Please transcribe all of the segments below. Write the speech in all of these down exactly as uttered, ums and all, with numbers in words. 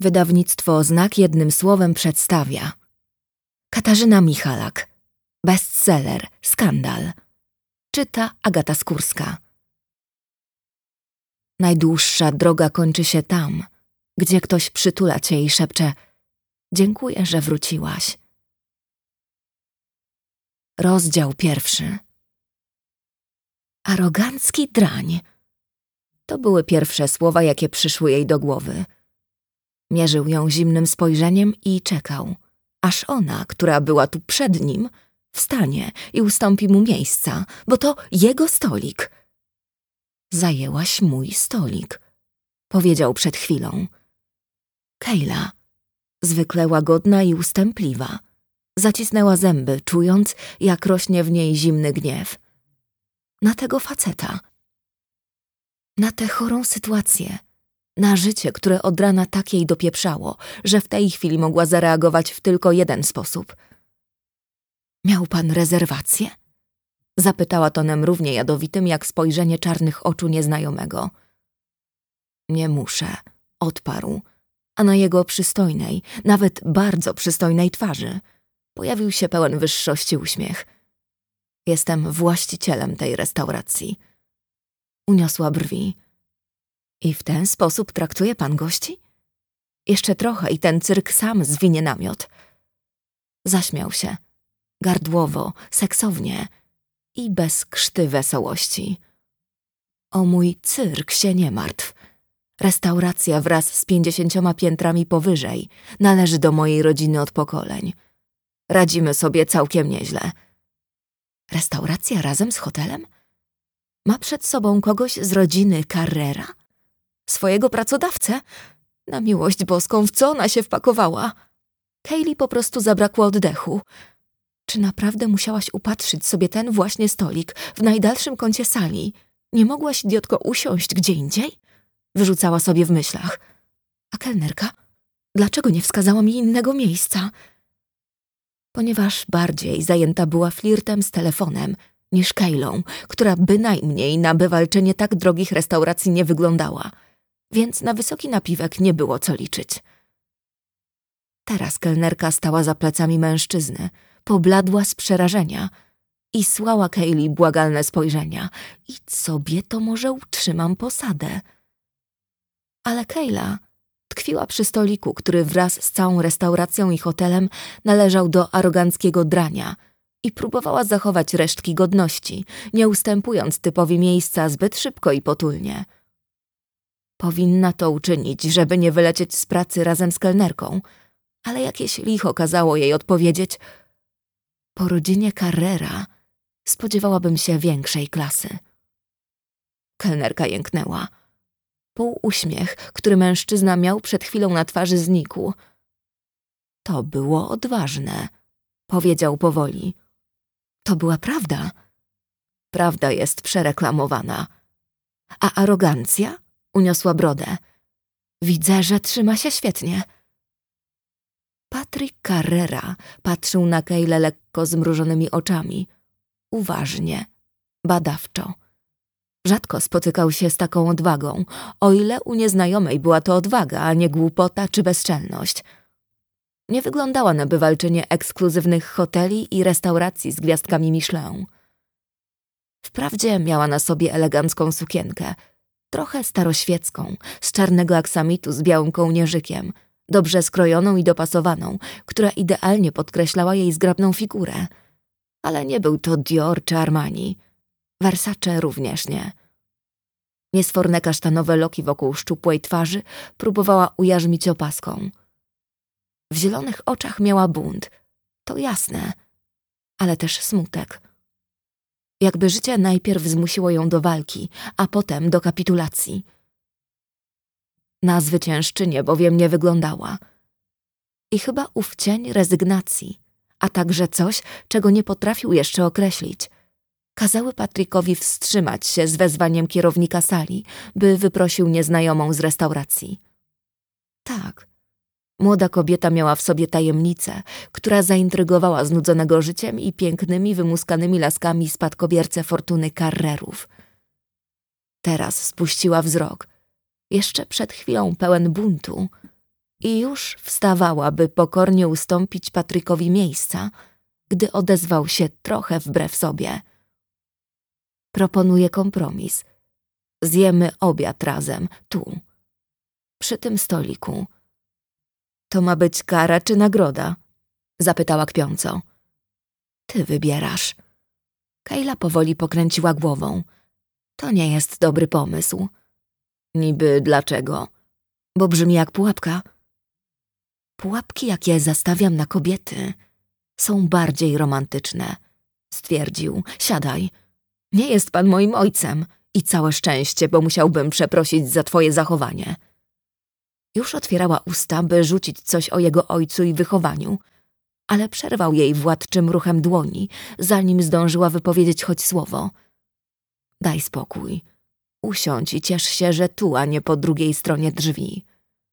Wydawnictwo Znak jednym słowem przedstawia Katarzyna Michalak. Bestseller, skandal. Czyta Agata Skórska. Najdłuższa droga kończy się tam, gdzie ktoś przytula cię i szepcze: dziękuję, że wróciłaś. Rozdział pierwszy. Arogancki drań. To były pierwsze słowa, jakie przyszły jej do głowy. Mierzył ją zimnym spojrzeniem i czekał, aż ona, która była tu przed nim, wstanie i ustąpi mu miejsca, bo to jego stolik. Zajęłaś mój stolik, powiedział przed chwilą. Kejla, zwykle łagodna i ustępliwa, zacisnęła zęby, czując, jak rośnie w niej zimny gniew. Na tego faceta. Na tę chorą sytuację. Na życie, które od rana tak jej dopieprzało, że w tej chwili mogła zareagować w tylko jeden sposób. Miał pan rezerwację? Zapytała tonem równie jadowitym, jak spojrzenie czarnych oczu nieznajomego. Nie muszę, odparł, a na jego przystojnej, nawet bardzo przystojnej twarzy pojawił się pełen wyższości uśmiech. Jestem właścicielem tej restauracji. Uniosła brwi. I w ten sposób traktuje pan gości? Jeszcze trochę i ten cyrk sam zwinie namiot. Zaśmiał się. Gardłowo, seksownie i bez krzty wesołości. O mój cyrk się nie martw. Restauracja wraz z pięćdziesięcioma piętrami powyżej należy do mojej rodziny od pokoleń. Radzimy sobie całkiem nieźle. Restauracja razem z hotelem? Ma przed sobą kogoś z rodziny Carrera? Swojego pracodawcę? Na miłość boską, w co ona się wpakowała? Kayli po prostu zabrakło oddechu. Czy naprawdę musiałaś upatrzyć sobie ten właśnie stolik w najdalszym kącie sali? Nie mogłaś, idiotko, usiąść gdzie indziej? Wyrzucała sobie w myślach. A kelnerka? Dlaczego nie wskazała mi innego miejsca? Ponieważ bardziej zajęta była flirtem z telefonem niż Kaylą, która bynajmniej na bywalczenie tak drogich restauracji nie wyglądała, więc na wysoki napiwek nie było co liczyć. Teraz kelnerka stała za plecami mężczyzny, pobladła z przerażenia i słała Kayli błagalne spojrzenia. Idź sobie, to może utrzymam posadę. Ale Kayla tkwiła przy stoliku, który wraz z całą restauracją i hotelem należał do aroganckiego drania i próbowała zachować resztki godności, nie ustępując typowi miejsca zbyt szybko i potulnie. Powinna to uczynić, żeby nie wylecieć z pracy razem z kelnerką, ale jakieś licho kazało jej odpowiedzieć: po rodzinie Carrera spodziewałabym się większej klasy. Kelnerka jęknęła. Półuśmiech, który mężczyzna miał przed chwilą na twarzy, znikł. To było odważne, powiedział powoli. To była prawda. Prawda jest przereklamowana. A arogancja? Uniosła brodę. Widzę, że trzyma się świetnie. Patrick Carrera patrzył na Kaylę lekko zmrużonymi oczami. Uważnie, badawczo. Rzadko spotykał się z taką odwagą, o ile u nieznajomej była to odwaga, a nie głupota czy bezczelność. Nie wyglądała na bywalczynię ekskluzywnych hoteli i restauracji z gwiazdkami Michelin. Wprawdzie miała na sobie elegancką sukienkę, trochę staroświecką, z czarnego aksamitu z białym kołnierzykiem, dobrze skrojoną i dopasowaną, która idealnie podkreślała jej zgrabną figurę. Ale nie był to Dior czy Armani. Versace również nie. Niesforne kasztanowe loki wokół szczupłej twarzy próbowała ujarzmić opaską. W zielonych oczach miała bunt, to jasne, ale też smutek. Jakby życie najpierw zmusiło ją do walki, a potem do kapitulacji. Na zwyciężczynię bowiem nie wyglądała. I chyba ów cień rezygnacji, a także coś, czego nie potrafił jeszcze określić, kazały Patrickowi wstrzymać się z wezwaniem kierownika sali, by wyprosił nieznajomą z restauracji. Tak, młoda kobieta miała w sobie tajemnicę, która zaintrygowała znudzonego życiem i pięknymi, wymuskanymi laskami spadkobiercę fortuny Carrerów. Teraz spuściła wzrok, jeszcze przed chwilą pełen buntu, i już wstawała, by pokornie ustąpić Patrykowi miejsca, gdy odezwał się trochę wbrew sobie. Proponuję kompromis. Zjemy obiad razem, tu, przy tym stoliku. To ma być kara czy nagroda? Zapytała kpiąco. Ty wybierasz. Kayla powoli pokręciła głową. To nie jest dobry pomysł. Niby dlaczego? Bo brzmi jak pułapka. Pułapki, jakie zastawiam na kobiety, są bardziej romantyczne, stwierdził. Siadaj. Nie jest pan moim ojcem i całe szczęście, bo musiałbym przeprosić za twoje zachowanie. Już otwierała usta, by rzucić coś o jego ojcu i wychowaniu, ale przerwał jej władczym ruchem dłoni, zanim zdążyła wypowiedzieć choć słowo. Daj spokój. Usiądź i ciesz się, że tu, a nie po drugiej stronie drzwi.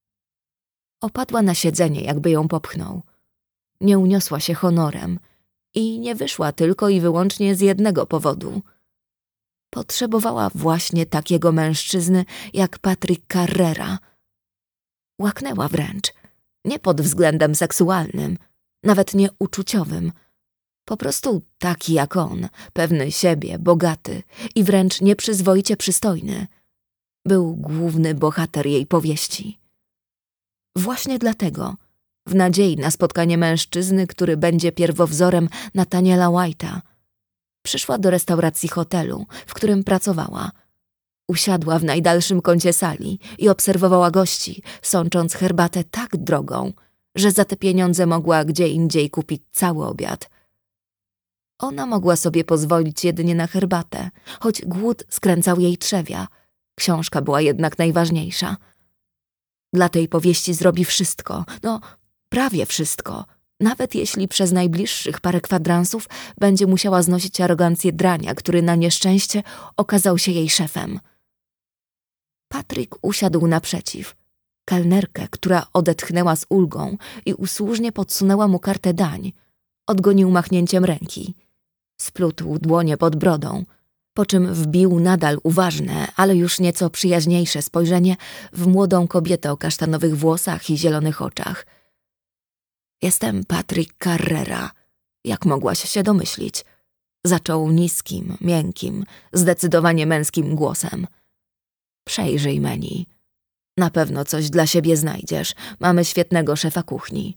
Opadła na siedzenie, jakby ją popchnął. Nie uniosła się honorem i nie wyszła tylko i wyłącznie z jednego powodu. Potrzebowała właśnie takiego mężczyzny jak Patrick Carrera. Łaknęła wręcz, nie pod względem seksualnym, nawet nie uczuciowym. Po prostu taki jak on, pewny siebie, bogaty i wręcz nieprzyzwoicie przystojny. Był główny bohater jej powieści. Właśnie dlatego, w nadziei na spotkanie mężczyzny, który będzie pierwowzorem Nathaniela White'a, przyszła do restauracji hotelu, w którym pracowała. Usiadła w najdalszym kącie sali i obserwowała gości, sącząc herbatę tak drogą, że za te pieniądze mogła gdzie indziej kupić cały obiad. Ona mogła sobie pozwolić jedynie na herbatę, choć głód skręcał jej trzewia. Książka była jednak najważniejsza. Dla tej powieści zrobi wszystko, no prawie wszystko, nawet jeśli przez najbliższych parę kwadransów będzie musiała znosić arogancję drania, który na nieszczęście okazał się jej szefem. Patryk usiadł naprzeciw. Kelnerkę, która odetchnęła z ulgą i usłużnie podsunęła mu kartę dań, odgonił machnięciem ręki. Splótł dłonie pod brodą, po czym wbił nadal uważne, ale już nieco przyjaźniejsze spojrzenie w młodą kobietę o kasztanowych włosach i zielonych oczach. Jestem Patrick Carrera, jak mogłaś się domyślić. Zaczął niskim, miękkim, zdecydowanie męskim głosem. Przejrzyj menu. Na pewno coś dla siebie znajdziesz. Mamy świetnego szefa kuchni.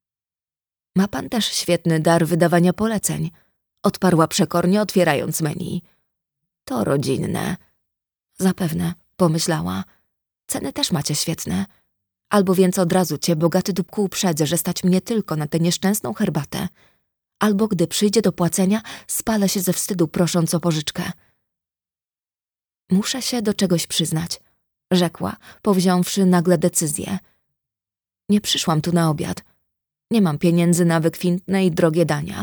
Ma pan też świetny dar wydawania poleceń, odparła przekornie, otwierając menu. To rodzinne. Zapewne, pomyślała. Ceny też macie świetne. Albo więc od razu cię bogaty dupku uprzedzę, że stać mnie tylko na tę nieszczęsną herbatę. Albo gdy przyjdzie do płacenia, spalę się ze wstydu, prosząc o pożyczkę. Muszę się do czegoś przyznać, rzekła, powziąwszy nagle decyzję. Nie przyszłam tu na obiad. Nie mam pieniędzy na wykwintne i drogie dania.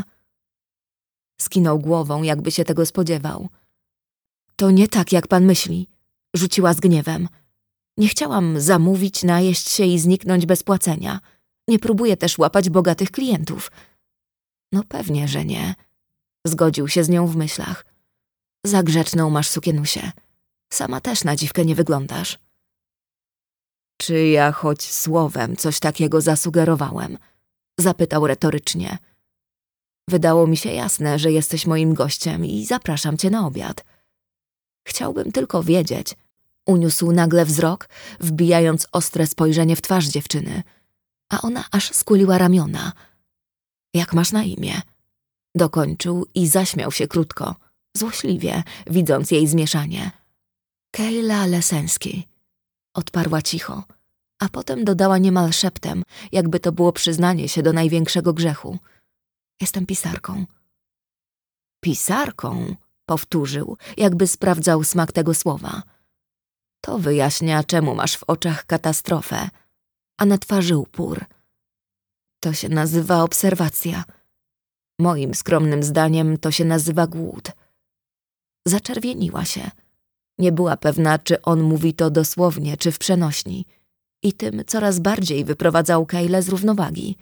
Skinął głową, jakby się tego spodziewał. To nie tak, jak pan myśli, rzuciła z gniewem. Nie chciałam zamówić, najeść się i zniknąć bez płacenia. Nie próbuję też łapać bogatych klientów. No pewnie, że nie. Zgodził się z nią w myślach. Za grzeczną masz sukienusie. Sama też na dziwkę nie wyglądasz. Czy ja choć słowem coś takiego zasugerowałem? Zapytał retorycznie. Wydało mi się jasne, że jesteś moim gościem i zapraszam cię na obiad. Chciałbym tylko wiedzieć. Uniósł nagle wzrok, wbijając ostre spojrzenie w twarz dziewczyny, a ona aż skuliła ramiona. Jak masz na imię? Dokończył i zaśmiał się krótko, złośliwie, widząc jej zmieszanie. Kayla Lesenski, odparła cicho, a potem dodała niemal szeptem, jakby to było przyznanie się do największego grzechu. Jestem pisarką. Pisarką? Powtórzył, jakby sprawdzał smak tego słowa. To wyjaśnia, czemu masz w oczach katastrofę, a na twarzy upór. To się nazywa obserwacja. Moim skromnym zdaniem to się nazywa głód. Zaczerwieniła się. Nie była pewna, czy on mówi to dosłownie, czy w przenośni. I tym coraz bardziej wyprowadzał Kaylę z równowagi.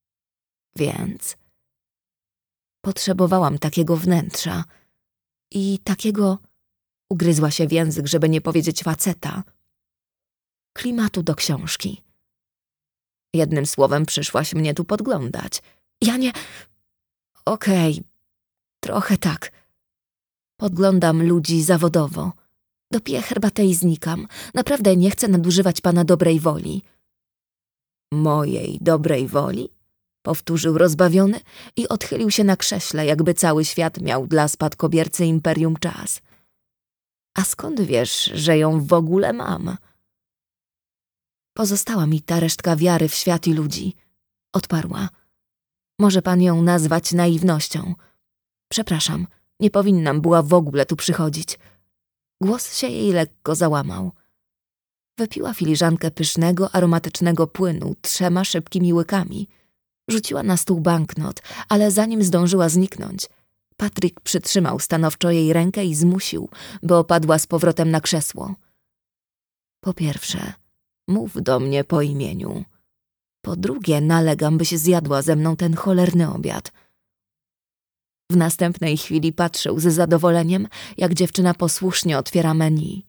Więc potrzebowałam takiego wnętrza i takiego, ugryzła się w język, żeby nie powiedzieć faceta, klimatu do książki. Jednym słowem przyszłaś mnie tu podglądać. Ja nie... Okej, okay, trochę tak. Podglądam ludzi zawodowo. Dopiję herbatę i znikam. Naprawdę nie chcę nadużywać pana dobrej woli. Mojej dobrej woli? Powtórzył rozbawiony i odchylił się na krześle, jakby cały świat miał dla spadkobiercy imperium czas. A skąd wiesz, że ją w ogóle mam? Pozostała mi ta resztka wiary w świat i ludzi. Odparła. Może pan ją nazwać naiwnością. Przepraszam, nie powinnam była w ogóle tu przychodzić. Głos się jej lekko załamał. Wypiła filiżankę pysznego, aromatycznego płynu trzema szybkimi łykami. Rzuciła na stół banknot, ale zanim zdążyła zniknąć, Patryk przytrzymał stanowczo jej rękę i zmusił, by opadła z powrotem na krzesło. Po pierwsze, mów do mnie po imieniu. Po drugie, nalegam, byś zjadła ze mną ten cholerny obiad. W następnej chwili patrzył z zadowoleniem, jak dziewczyna posłusznie otwiera menu.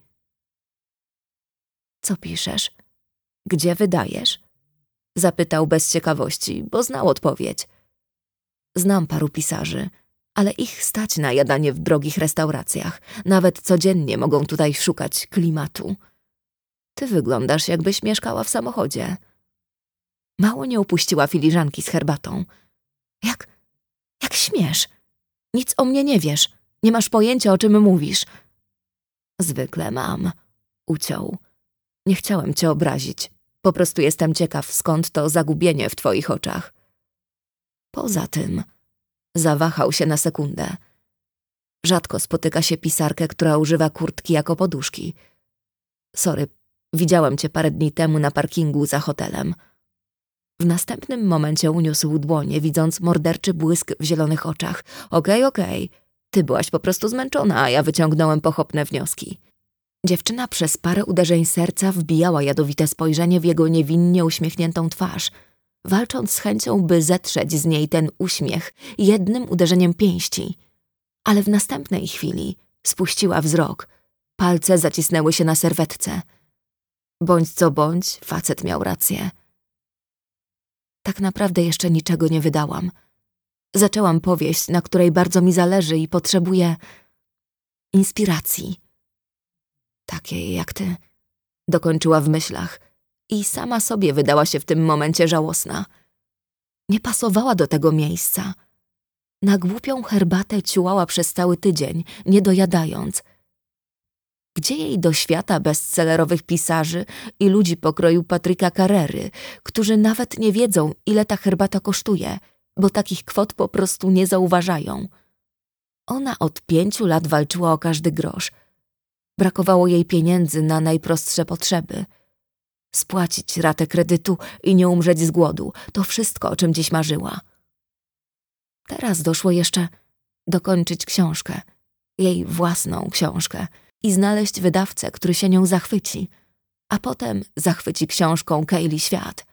Co piszesz? Gdzie wydajesz? Zapytał bez ciekawości, bo znał odpowiedź. Znam paru pisarzy, ale ich stać na jadanie w drogich restauracjach. Nawet codziennie mogą tutaj szukać klimatu. Ty wyglądasz, jakbyś mieszkała w samochodzie. Mało nie upuściła filiżanki z herbatą. Jak, jak śmiesz? Nic o mnie nie wiesz. Nie masz pojęcia, o czym mówisz. Zwykle mam, uciął. Nie chciałem cię obrazić. Po prostu jestem ciekaw, skąd to zagubienie w twoich oczach. Poza tym, zawahał się na sekundę. Rzadko spotyka się pisarkę, która używa kurtki jako poduszki. Sorry, widziałem cię parę dni temu na parkingu za hotelem. W następnym momencie uniósł dłonie, widząc morderczy błysk w zielonych oczach. Okej, okej, ty byłaś po prostu zmęczona, a ja wyciągnąłem pochopne wnioski. Dziewczyna przez parę uderzeń serca wbijała jadowite spojrzenie w jego niewinnie uśmiechniętą twarz, walcząc z chęcią, by zetrzeć z niej ten uśmiech jednym uderzeniem pięści. Ale w następnej chwili spuściła wzrok. Palce zacisnęły się na serwetce. Bądź co bądź, facet miał rację. Tak naprawdę jeszcze niczego nie wydałam. Zaczęłam powieść, na której bardzo mi zależy i potrzebuję inspiracji. Takiej jak ty, dokończyła w myślach i sama sobie wydała się w tym momencie żałosna. Nie pasowała do tego miejsca. Na głupią herbatę ciułała przez cały tydzień, nie dojadając. Gdzie jej do świata bestsellerowych pisarzy i ludzi pokroju Patryka Carrery, którzy nawet nie wiedzą, ile ta herbata kosztuje, bo takich kwot po prostu nie zauważają. Ona od pięciu lat walczyła o każdy grosz. Brakowało jej pieniędzy na najprostsze potrzeby. Spłacić ratę kredytu i nie umrzeć z głodu, to wszystko, o czym dziś marzyła. Teraz doszło jeszcze dokończyć książkę, jej własną książkę, i znaleźć wydawcę, który się nią zachwyci, a potem zachwyci książką Kaylee świat.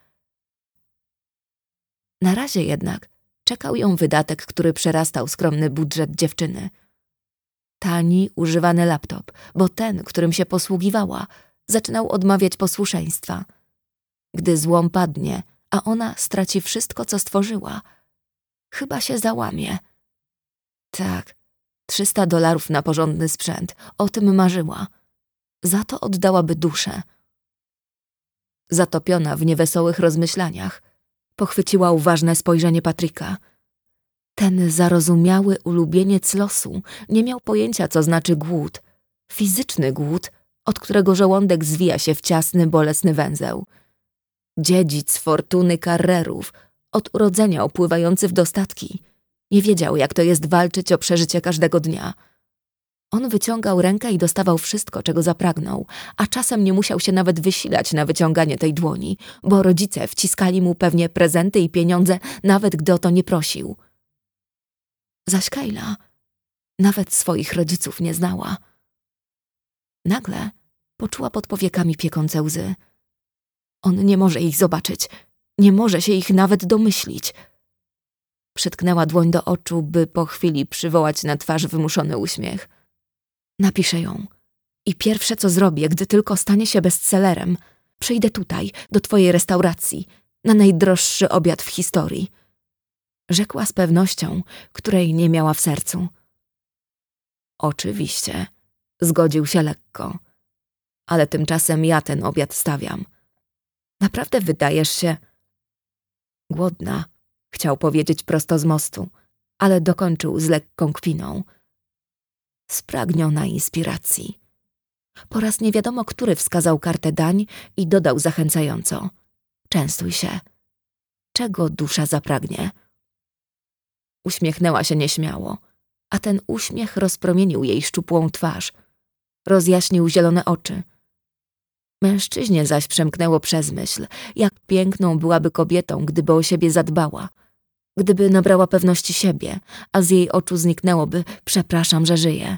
Na razie jednak czekał ją wydatek, który przerastał skromny budżet dziewczyny. Tani, używany laptop, bo ten, którym się posługiwała, zaczynał odmawiać posłuszeństwa. Gdy złom padnie, a ona straci wszystko, co stworzyła, chyba się załamie. Tak, trzysta dolarów na porządny sprzęt, o tym marzyła. Za to oddałaby duszę. Zatopiona w niewesołych rozmyślaniach, pochwyciła uważne spojrzenie Patryka. Ten zarozumiały ulubieniec losu nie miał pojęcia, co znaczy głód. Fizyczny głód, od którego żołądek zwija się w ciasny, bolesny węzeł. Dziedzic fortuny Carrerów, od urodzenia opływający w dostatki. Nie wiedział, jak to jest walczyć o przeżycie każdego dnia. On wyciągał rękę i dostawał wszystko, czego zapragnął, a czasem nie musiał się nawet wysilać na wyciąganie tej dłoni, bo rodzice wciskali mu pewnie prezenty i pieniądze, nawet gdy o to nie prosił. Zaś Kayla nawet swoich rodziców nie znała. Nagle poczuła pod powiekami piekące łzy. On nie może ich zobaczyć, nie może się ich nawet domyślić. Przytknęła dłoń do oczu, by po chwili przywołać na twarz wymuszony uśmiech. Napiszę ją. I pierwsze, co zrobię, gdy tylko stanie się bestsellerem, przyjdę tutaj, do twojej restauracji na najdroższy obiad w historii. Rzekła z pewnością, której nie miała w sercu. Oczywiście, zgodził się lekko. Ale tymczasem ja ten obiad stawiam. Naprawdę wydajesz się... Głodna, chciał powiedzieć prosto z mostu, ale dokończył z lekką kpiną. Spragniona inspiracji. Po raz nie wiadomo który wskazał kartę dań i dodał zachęcająco. Częstuj się. Czego dusza zapragnie? Uśmiechnęła się nieśmiało, a ten uśmiech rozpromienił jej szczupłą twarz. Rozjaśnił zielone oczy. Mężczyźnie zaś przemknęło przez myśl, jak piękną byłaby kobietą, gdyby o siebie zadbała. Gdyby nabrała pewności siebie, a z jej oczu zniknęłoby przepraszam, że żyje.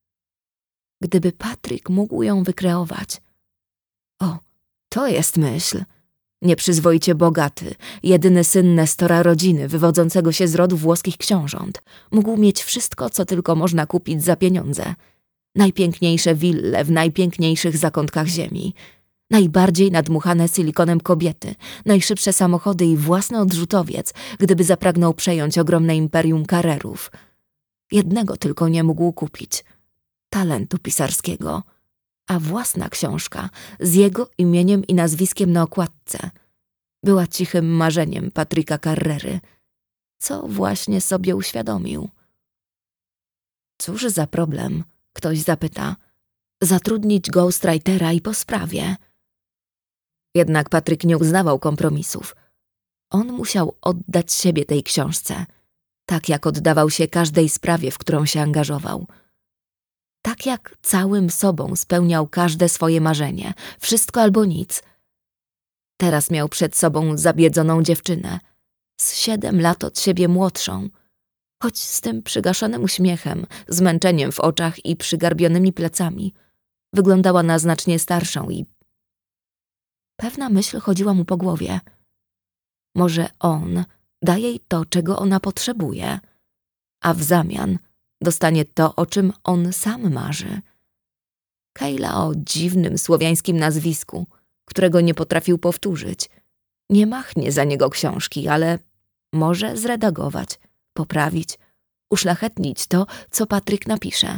Gdyby Patryk mógł ją wykreować. O, to jest myśl. Nieprzyzwoicie bogaty, jedyny syn Nestora rodziny, wywodzącego się z rodu włoskich książąt, mógł mieć wszystko, co tylko można kupić za pieniądze. Najpiękniejsze wille w najpiękniejszych zakątkach ziemi, najbardziej nadmuchane silikonem kobiety, najszybsze samochody i własny odrzutowiec, gdyby zapragnął przejąć ogromne imperium Carrerów. Jednego tylko nie mógł kupić – talentu pisarskiego, a własna książka z jego imieniem i nazwiskiem na okładce była cichym marzeniem Patryka Carrery, co właśnie sobie uświadomił. Cóż za problem, ktoś zapyta, zatrudnić ghostwritera i po sprawie. Jednak Patryk nie uznawał kompromisów. On musiał oddać siebie tej książce, tak jak oddawał się każdej sprawie, w którą się angażował. Tak jak całym sobą spełniał każde swoje marzenie, wszystko albo nic. Teraz miał przed sobą zabiedzoną dziewczynę, z siedem lat od siebie młodszą, choć z tym przygaszonym uśmiechem, zmęczeniem w oczach i przygarbionymi plecami. Wyglądała na znacznie starszą i... Pewna myśl chodziła mu po głowie. Może on da jej to, czego ona potrzebuje, a w zamian dostanie to, o czym on sam marzy. Kejla o dziwnym słowiańskim nazwisku, którego nie potrafił powtórzyć. Nie machnie za niego książki, ale może zredagować, poprawić, uszlachetnić to, co Patryk napisze.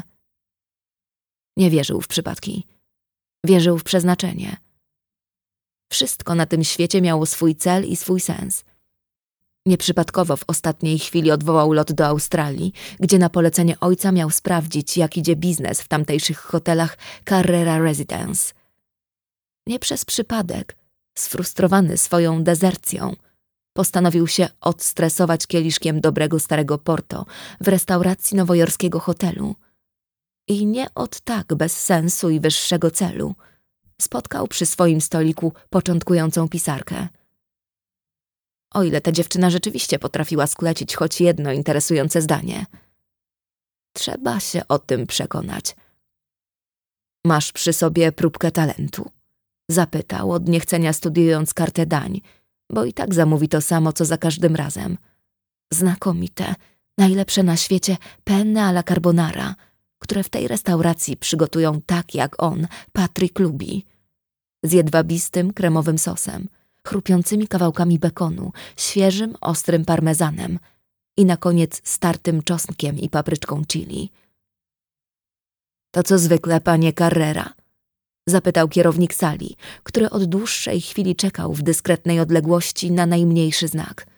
Nie wierzył w przypadki. Wierzył w przeznaczenie. Wszystko na tym świecie miało swój cel i swój sens. Nieprzypadkowo w ostatniej chwili odwołał lot do Australii, gdzie na polecenie ojca miał sprawdzić, jak idzie biznes w tamtejszych hotelach Carrera Residence. Nie przez przypadek, sfrustrowany swoją dezercją, postanowił się odstresować kieliszkiem dobrego starego Porto w restauracji nowojorskiego hotelu. I nie od tak bez sensu i wyższego celu spotkał przy swoim stoliku początkującą pisarkę. O ile ta dziewczyna rzeczywiście potrafiła sklecić choć jedno interesujące zdanie. Trzeba się o tym przekonać. Masz przy sobie próbkę talentu? Zapytał, od niechcenia studiując kartę dań, bo i tak zamówi to samo, co za każdym razem. Znakomite, najlepsze na świecie penne alla carbonara, które w tej restauracji przygotują tak, jak on, Patryk, lubi. Z jedwabistym, kremowym sosem, chrupiącymi kawałkami bekonu, świeżym, ostrym parmezanem i na koniec startym czosnkiem i papryczką chili. To co zwykle, panie Carrera? Zapytał kierownik sali, który od dłuższej chwili czekał w dyskretnej odległości na najmniejszy znak.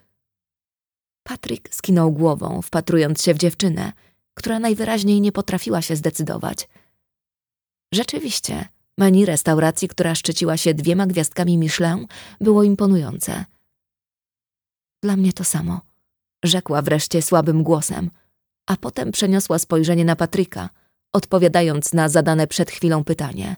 Patryk skinął głową, wpatrując się w dziewczynę, która najwyraźniej nie potrafiła się zdecydować. Rzeczywiście, menu restauracji, która szczyciła się dwiema gwiazdkami Michelin, było imponujące. Dla mnie to samo, rzekła wreszcie słabym głosem, a potem przeniosła spojrzenie na Patryka, odpowiadając na zadane przed chwilą pytanie.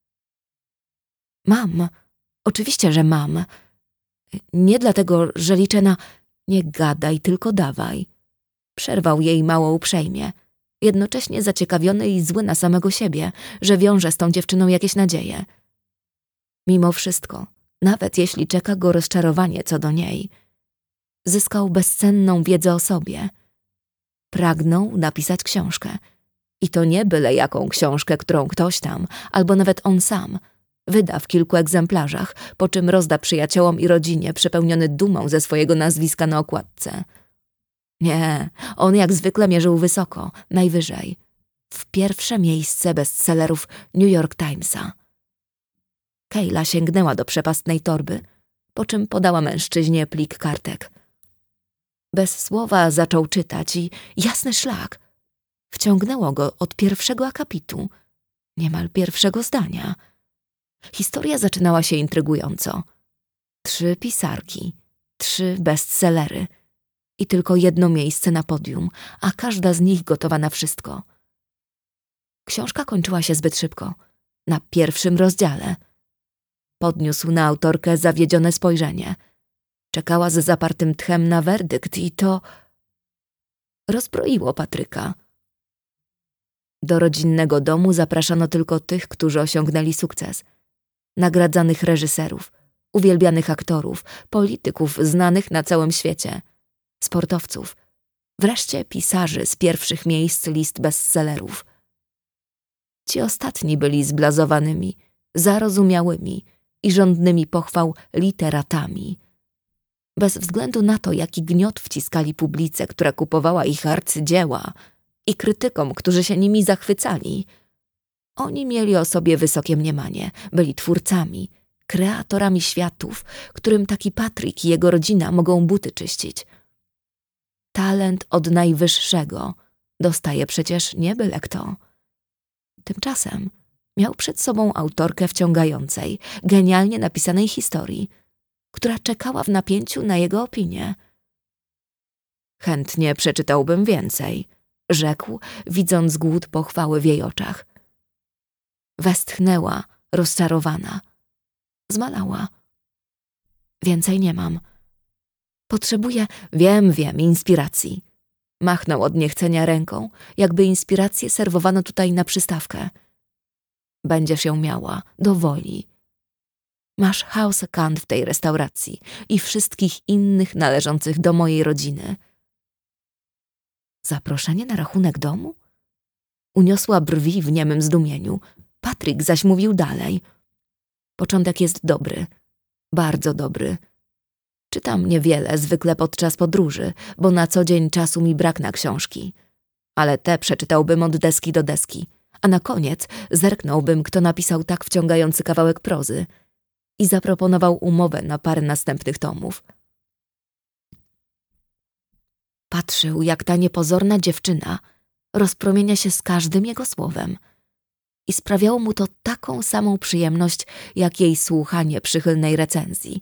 Mam, oczywiście, że mam. Nie dlatego, że liczę na... Nie gadaj, tylko dawaj. Przerwał jej mało uprzejmie, jednocześnie zaciekawiony i zły na samego siebie, że wiąże z tą dziewczyną jakieś nadzieje. Mimo wszystko, nawet jeśli czeka go rozczarowanie co do niej, zyskał bezcenną wiedzę o sobie. Pragnął napisać książkę. I to nie byle jaką książkę, którą ktoś tam, albo nawet on sam, Wyda w kilku egzemplarzach, po czym rozda przyjaciołom i rodzinie, przepełniony dumą ze swojego nazwiska na okładce. Nie, on jak zwykle mierzył wysoko, najwyżej. W pierwsze miejsce bestsellerów New York Timesa. Kayla sięgnęła do przepastnej torby, po czym podała mężczyźnie plik kartek. Bez słowa zaczął czytać i jasny szlak. Wciągnęło go od pierwszego akapitu, niemal pierwszego zdania. Historia zaczynała się intrygująco. Trzy pisarki, trzy bestsellery i tylko jedno miejsce na podium, a każda z nich gotowa na wszystko. Książka kończyła się zbyt szybko, na pierwszym rozdziale. Podniósł na autorkę zawiedzione spojrzenie. Czekała z zapartym tchem na werdykt i to rozbroiło Patryka. Do rodzinnego domu zapraszano tylko tych, którzy osiągnęli sukces. Nagradzanych reżyserów, uwielbianych aktorów, polityków znanych na całym świecie, sportowców, wreszcie pisarzy z pierwszych miejsc list bestsellerów. Ci ostatni byli zblazowanymi, zarozumiałymi i żądnymi pochwał literatami. Bez względu na to, jaki gniot wciskali publice, która kupowała ich arcydzieła, i krytykom, którzy się nimi zachwycali. Oni mieli o sobie wysokie mniemanie, byli twórcami, kreatorami światów, którym taki Patryk i jego rodzina mogą buty czyścić. Talent od najwyższego dostaje przecież nie byle kto. Tymczasem miał przed sobą autorkę wciągającej, genialnie napisanej historii, która czekała w napięciu na jego opinię. Chętnie przeczytałbym więcej, rzekł, widząc głód pochwały w jej oczach. Westchnęła, rozczarowana. Zmalała. Więcej nie mam. Potrzebuję, wiem, wiem, inspiracji. Machnął od niechcenia ręką, jakby inspirację serwowano tutaj na przystawkę. Będziesz ją miała, do woli. Masz house account w tej restauracji i wszystkich innych należących do mojej rodziny. Zaproszenie na rachunek domu? Uniosła brwi w niemym zdumieniu. Patryk zaś mówił dalej. Początek jest dobry, bardzo dobry. Czytam niewiele, zwykle podczas podróży, bo na co dzień czasu mi brak na książki. Ale te przeczytałbym od deski do deski, a na koniec zerknąłbym, kto napisał tak wciągający kawałek prozy i zaproponował umowę na parę następnych tomów. Patrzył, jak ta niepozorna dziewczyna rozpromienia się z każdym jego słowem i sprawiało mu to taką samą przyjemność, jak jej słuchanie przychylnej recenzji.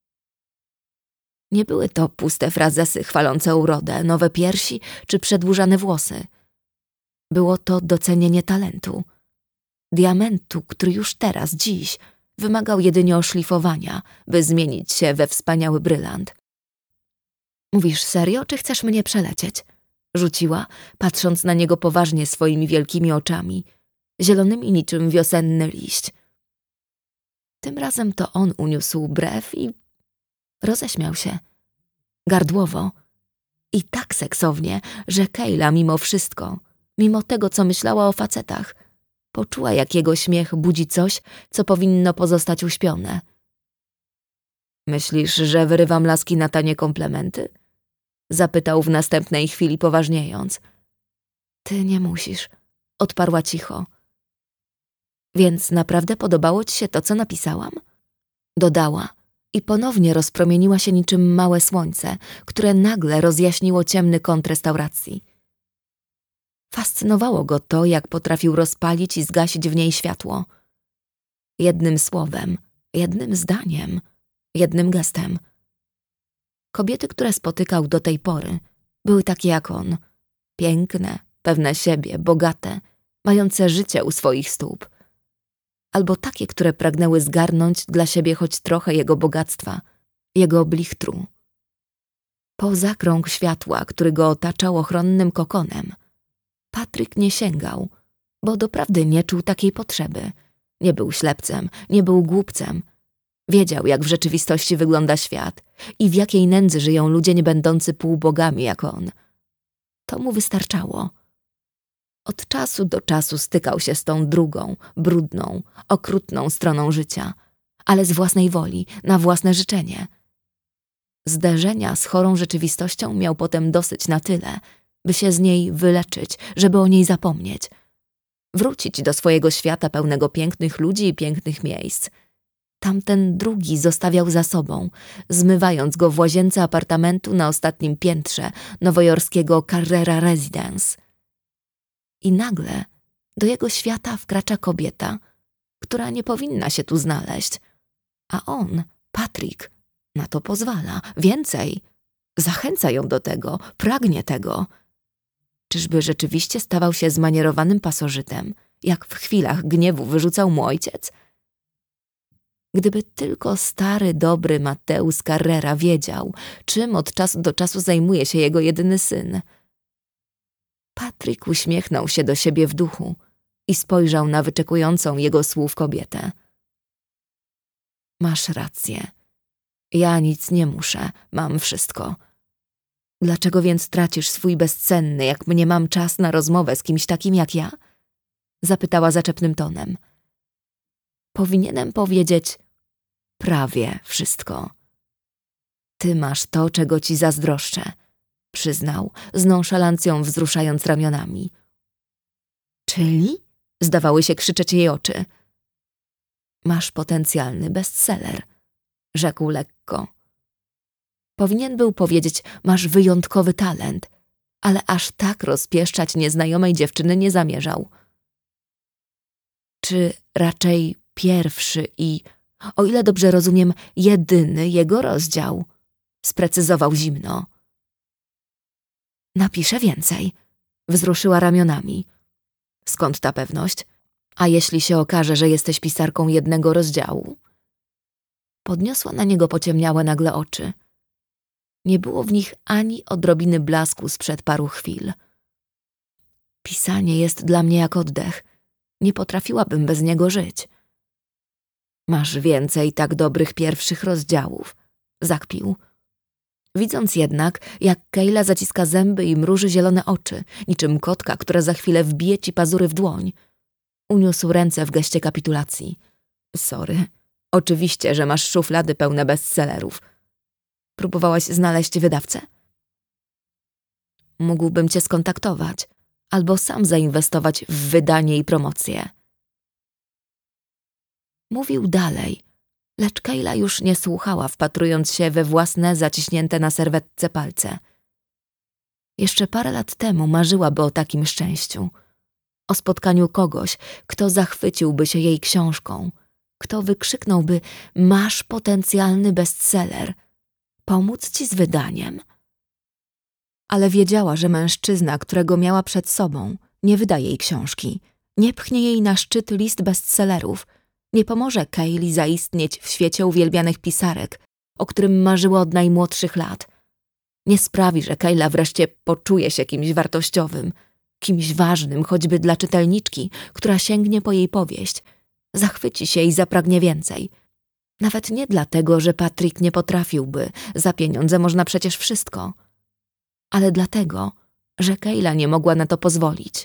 Nie były to puste frazesy chwalące urodę, nowe piersi czy przedłużane włosy. Było to docenienie talentu. Diamentu, który już teraz, dziś, wymagał jedynie oszlifowania, by zmienić się we wspaniały brylant. Mówisz serio, czy chcesz mnie przelecieć? Rzuciła, patrząc na niego poważnie swoimi wielkimi oczami, zielonymi niczym wiosenny liść. Tym razem to on uniósł brew i roześmiał się. Gardłowo. I tak seksownie, że Kayla mimo wszystko, mimo tego, co myślała o facetach, poczuła, jak jego śmiech budzi coś, co powinno pozostać uśpione. Myślisz, że wyrywam laski na tanie komplementy? Zapytał w następnej chwili poważniejąc. Ty nie musisz, odparła cicho. Więc naprawdę podobało ci się to, co napisałam? Dodała i ponownie rozpromieniła się niczym małe słońce, które nagle rozjaśniło ciemny kąt restauracji. Fascynowało go to, jak potrafił rozpalić i zgasić w niej światło. Jednym słowem, jednym zdaniem, jednym gestem. Kobiety, które spotykał do tej pory, były takie jak on. Piękne, pewne siebie, bogate, mające życie u swoich stóp. Albo takie, które pragnęły zgarnąć dla siebie choć trochę jego bogactwa, jego blichtru. Poza krąg światła, który go otaczał ochronnym kokonem, Patryk nie sięgał, bo doprawdy nie czuł takiej potrzeby. Nie był ślepcem, nie był głupcem. Wiedział, jak w rzeczywistości wygląda świat i w jakiej nędzy żyją ludzie niebędący półbogami jak on. To mu wystarczało. Od czasu do czasu stykał się z tą drugą, brudną, okrutną stroną życia, ale z własnej woli, na własne życzenie. Zderzenia z chorą rzeczywistością miał potem dosyć na tyle, by się z niej wyleczyć, żeby o niej zapomnieć. Wrócić do swojego świata pełnego pięknych ludzi i pięknych miejsc. Tamten drugi zostawiał za sobą, zmywając go w łazience apartamentu na ostatnim piętrze nowojorskiego Carrera Residence. I nagle do jego świata wkracza kobieta, która nie powinna się tu znaleźć. A on, Patrick, na to pozwala. Więcej, zachęca ją do tego, pragnie tego. Czyżby rzeczywiście stawał się zmanierowanym pasożytem, jak w chwilach gniewu wyrzucał mu ojciec? Gdyby tylko stary, dobry Mateusz Carrera wiedział, czym od czasu do czasu zajmuje się jego jedyny syn. Patrick uśmiechnął się do siebie w duchu i spojrzał na wyczekującą jego słów kobietę. Masz rację. Ja nic nie muszę, mam wszystko. Dlaczego więc tracisz swój bezcenny, jak mnie mam czas na rozmowę z kimś takim jak ja? Zapytała zaczepnym tonem. Powinienem powiedzieć prawie wszystko. Ty masz to, czego ci zazdroszczę, przyznał, z nonszalancją wzruszając ramionami. Czyli? Zdawały się krzyczeć jej oczy. Masz potencjalny bestseller, rzekł lekko. Powinien był powiedzieć, masz wyjątkowy talent, ale aż tak rozpieszczać nieznajomej dziewczyny nie zamierzał. Czy raczej pierwszy i, o ile dobrze rozumiem, jedyny jego rozdział? Sprecyzował zimno. Napiszę więcej, wzruszyła ramionami. Skąd ta pewność? A jeśli się okaże, że jesteś pisarką jednego rozdziału? Podniosła na niego pociemniałe nagle oczy. Nie było w nich ani odrobiny blasku sprzed paru chwil. Pisanie jest dla mnie jak oddech. Nie potrafiłabym bez niego żyć. Masz więcej tak dobrych pierwszych rozdziałów, zakpił. Widząc jednak, jak Kayla zaciska zęby i mruży zielone oczy, niczym kotka, która za chwilę wbije ci pazury w dłoń, uniósł ręce w geście kapitulacji. Sorry, oczywiście, że masz szuflady pełne bestsellerów. Próbowałaś znaleźć wydawcę? Mógłbym cię skontaktować, albo sam zainwestować w wydanie i promocję. Mówił dalej, lecz Kayla już nie słuchała, wpatrując się we własne zaciśnięte na serwetce palce. Jeszcze parę lat temu marzyłaby o takim szczęściu. O spotkaniu kogoś, kto zachwyciłby się jej książką, kto wykrzyknąłby: masz potencjalny bestseller, pomóc ci z wydaniem. Ale wiedziała, że mężczyzna, którego miała przed sobą, nie wyda jej książki, nie pchnie jej na szczyt list bestsellerów, nie pomoże Kayli zaistnieć w świecie uwielbianych pisarek, o którym marzyła od najmłodszych lat. Nie sprawi, że Kayla wreszcie poczuje się kimś wartościowym, kimś ważnym, choćby dla czytelniczki, która sięgnie po jej powieść, zachwyci się i zapragnie więcej. Nawet nie dlatego, że Patrick nie potrafiłby, za pieniądze można przecież wszystko, ale dlatego, że Kayla nie mogła na to pozwolić.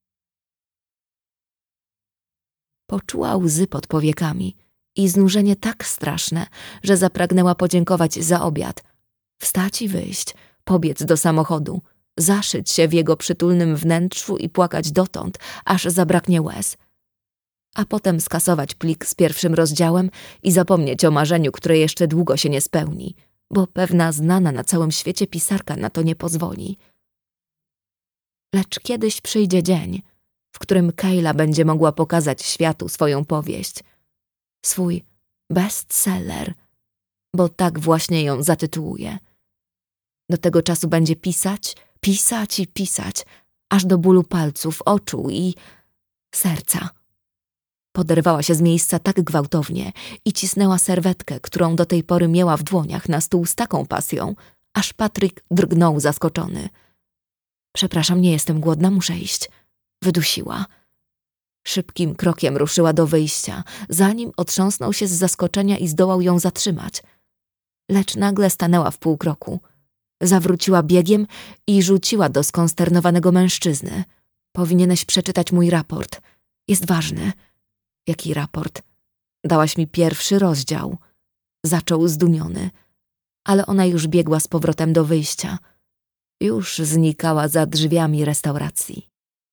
Poczuła łzy pod powiekami i znużenie tak straszne, że zapragnęła podziękować za obiad, wstać i wyjść, pobiec do samochodu, zaszyć się w jego przytulnym wnętrzu i płakać dotąd, aż zabraknie łez. A potem skasować plik z pierwszym rozdziałem i zapomnieć o marzeniu, które jeszcze długo się nie spełni, bo pewna znana na całym świecie pisarka na to nie pozwoli. Lecz kiedyś przyjdzie dzień, w którym Kayla będzie mogła pokazać światu swoją powieść, swój bestseller, bo tak właśnie ją zatytułuje. Do tego czasu będzie pisać, pisać i pisać, aż do bólu palców, oczu i serca. Poderwała się z miejsca tak gwałtownie i cisnęła serwetkę, którą do tej pory miała w dłoniach, na stół z taką pasją, aż Patrick drgnął zaskoczony. Przepraszam, nie jestem głodna, muszę iść. Wydusiła. Szybkim krokiem ruszyła do wyjścia, zanim otrząsnął się z zaskoczenia i zdołał ją zatrzymać. Lecz nagle stanęła w pół kroku. Zawróciła biegiem i rzuciła do skonsternowanego mężczyzny. Powinieneś przeczytać mój raport. Jest ważny. Jaki raport? Dałaś mi pierwszy rozdział. Zaczął zdumiony, ale ona już biegła z powrotem do wyjścia. Już znikała za drzwiami restauracji.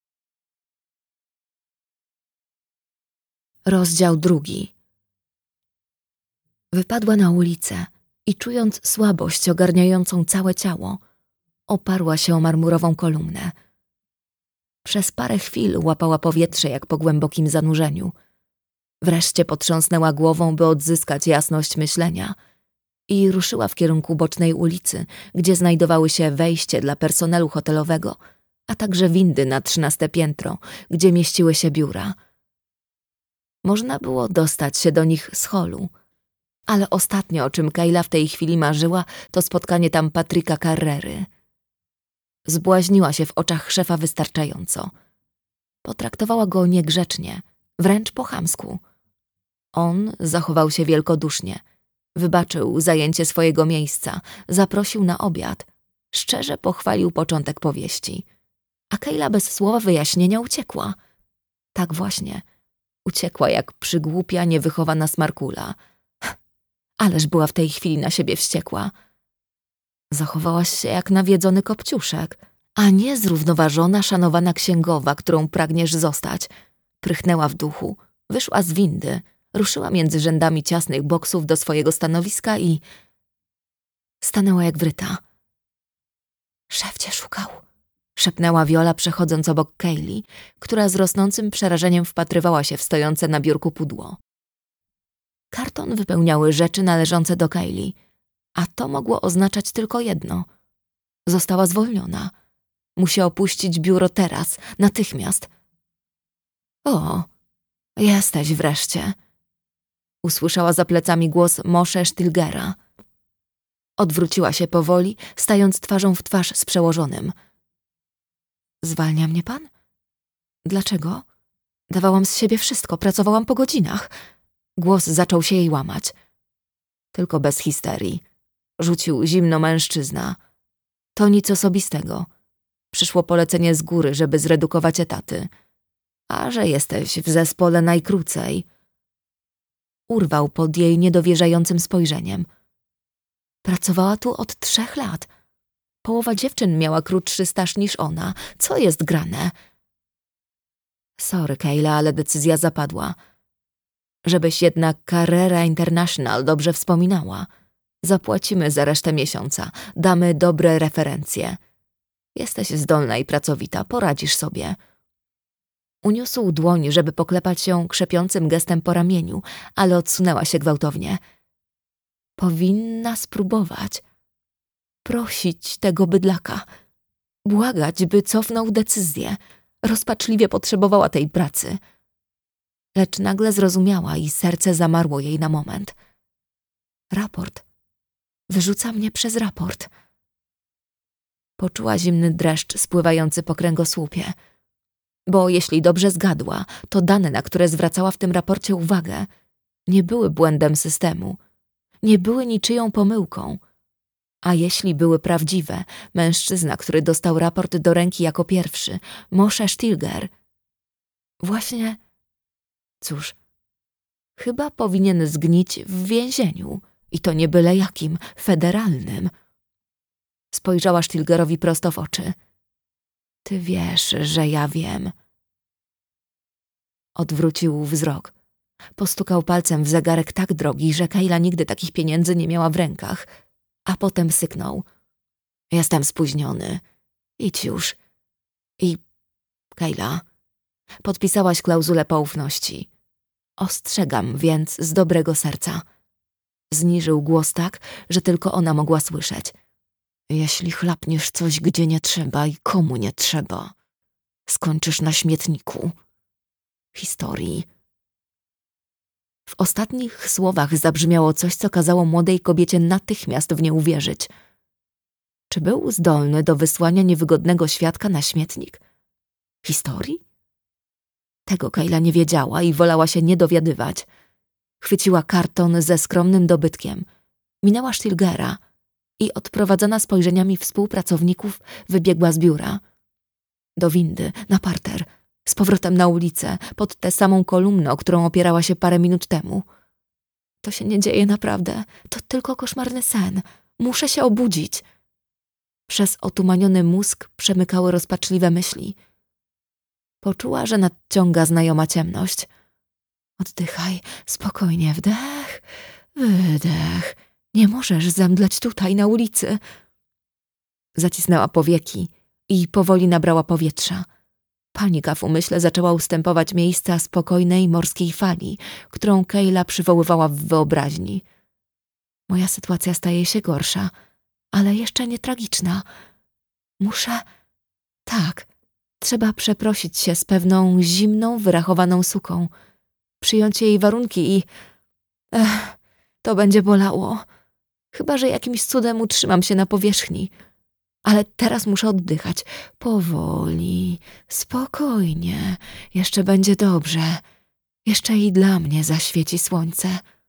Rozdział drugi. Wypadła na ulicę i czując słabość ogarniającą całe ciało, oparła się o marmurową kolumnę. Przez parę chwil łapała powietrze jak po głębokim zanurzeniu. Wreszcie potrząsnęła głową, by odzyskać jasność myślenia i ruszyła w kierunku bocznej ulicy, gdzie znajdowały się wejście dla personelu hotelowego, a także windy na trzynaste piętro, gdzie mieściły się biura. Można było dostać się do nich z holu, ale ostatnie, o czym Kayla w tej chwili marzyła, to spotkanie tam Patryka Carrery. Zbłaźniła się w oczach szefa wystarczająco. Potraktowała go niegrzecznie, wręcz po chamsku. On zachował się wielkodusznie, wybaczył zajęcie swojego miejsca, zaprosił na obiad, szczerze pochwalił początek powieści. A Kayla bez słowa wyjaśnienia uciekła. Tak właśnie, uciekła jak przygłupia, niewychowana smarkula. Ależ była w tej chwili na siebie wściekła. Zachowałaś się jak nawiedzony kopciuszek, a nie zrównoważona, szanowana księgowa, którą pragniesz zostać. Prychnęła w duchu, wyszła z windy, ruszyła między rzędami ciasnych boksów do swojego stanowiska i... stanęła jak wryta. Szef cię szukał, szepnęła Viola, przechodząc obok Kayli, która z rosnącym przerażeniem wpatrywała się w stojące na biurku pudło. Karton wypełniały rzeczy należące do Kayli, a to mogło oznaczać tylko jedno. Została zwolniona. Musi opuścić biuro teraz, natychmiast. O, jesteś wreszcie. Usłyszała za plecami głos Moshe Stilgera. Odwróciła się powoli, stając twarzą w twarz z przełożonym. Zwalnia mnie pan? Dlaczego? Dawałam z siebie wszystko, pracowałam po godzinach. Głos zaczął się jej łamać. Tylko bez histerii. Rzucił zimno mężczyzna. To nic osobistego. Przyszło polecenie z góry, żeby zredukować etaty. A że jesteś w zespole najkrócej. Urwał pod jej niedowierzającym spojrzeniem. Pracowała tu od trzech lat. Połowa dziewczyn miała krótszy staż niż ona. Co jest grane? Sorry, Kayla, ale decyzja zapadła. Żebyś jednak Carrera International dobrze wspominała. Zapłacimy za resztę miesiąca. Damy dobre referencje. Jesteś zdolna i pracowita, poradzisz sobie. Uniósł dłoń, żeby poklepać się krzepiącym gestem po ramieniu, ale odsunęła się gwałtownie. Powinna spróbować. Prosić tego bydlaka. Błagać, by cofnął decyzję. Rozpaczliwie potrzebowała tej pracy. Lecz nagle zrozumiała i serce zamarło jej na moment. Raport. Wyrzuca mnie przez raport. Poczuła zimny dreszcz spływający po kręgosłupie. Bo jeśli dobrze zgadła, to dane, na które zwracała w tym raporcie uwagę, nie były błędem systemu. Nie były niczyją pomyłką. A jeśli były prawdziwe, mężczyzna, który dostał raport do ręki jako pierwszy, Moshe Stilger, właśnie, cóż, chyba powinien zgnić w więzieniu. I to nie byle jakim, federalnym. Spojrzała Stilgerowi prosto w oczy. Ty wiesz, że ja wiem. Odwrócił wzrok. Postukał palcem w zegarek tak drogi, że Kayla nigdy takich pieniędzy nie miała w rękach. A potem syknął. Jestem spóźniony. Idź już. I... Kayla, podpisałaś klauzulę poufności. Ostrzegam więc z dobrego serca. Zniżył głos tak, że tylko ona mogła słyszeć. Jeśli chlapniesz coś, gdzie nie trzeba i komu nie trzeba, skończysz na śmietniku historii. W ostatnich słowach zabrzmiało coś, co kazało młodej kobiecie natychmiast w nie uwierzyć. Czy był zdolny do wysłania niewygodnego świadka na śmietnik? Historii? Tego Kayla nie wiedziała i wolała się nie dowiadywać. Chwyciła karton ze skromnym dobytkiem, minęła Stilgera i odprowadzona spojrzeniami współpracowników wybiegła z biura. Do windy, na parter, z powrotem na ulicę, pod tę samą kolumnę, o którą opierała się parę minut temu. To się nie dzieje naprawdę. To tylko koszmarny sen. Muszę się obudzić. Przez otumaniony mózg przemykały rozpaczliwe myśli. Poczuła, że nadciąga znajoma ciemność. Oddychaj, spokojnie, wdech, wydech. Nie możesz zemdleć tutaj, na ulicy. Zacisnęła powieki i powoli nabrała powietrza. Panika w umyśle zaczęła ustępować miejsca spokojnej morskiej fali, którą Kayla przywoływała w wyobraźni. Moja sytuacja staje się gorsza, ale jeszcze nie tragiczna. Muszę... Tak, trzeba przeprosić się z pewną zimną, wyrachowaną suką. Przyjąć jej warunki i... Ech, to będzie bolało. Chyba że jakimś cudem utrzymam się na powierzchni. Ale teraz muszę oddychać. Powoli, spokojnie. Jeszcze będzie dobrze. Jeszcze i dla mnie zaświeci słońce.